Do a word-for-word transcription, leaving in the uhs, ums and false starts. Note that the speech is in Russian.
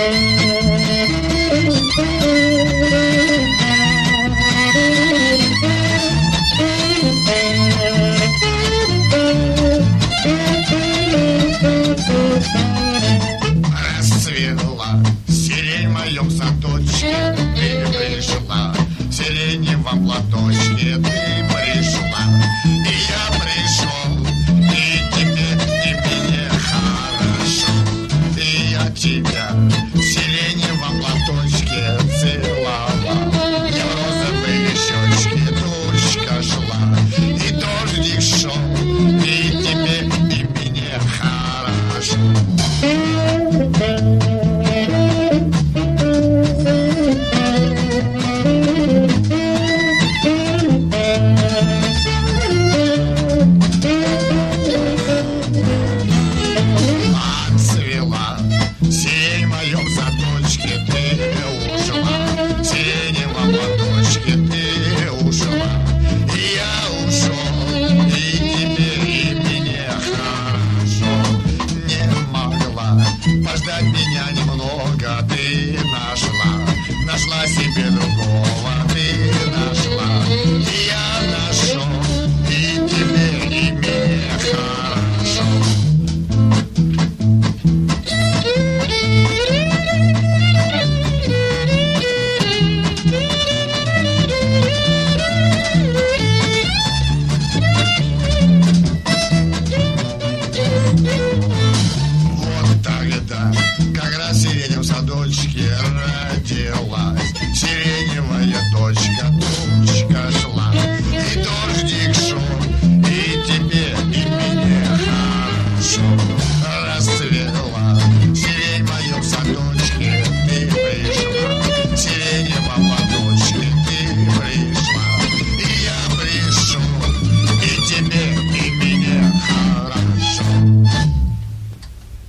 Расцвела сирень в моем садочке, ты пришла, в сиреневом платочке ты пришла, и я пришел, и тебе, и мне хорошо, и я тебя в сиреневом платочке целовал, я в розовые щечки тучка шла, и дождик шел, и тебе, и мне хорошо. Отцвела сирень в моем садочке, ты ушла, в сиреневом платочке ты ушла, и я ушел, и тебе, и мне хорошо. Не могла пождать меня немного, ты нашла, нашла себе другого, ты нашла, и я нашел, и тебе, и мне хорошо. Вот тогда, как раз в сиреневом садочке родила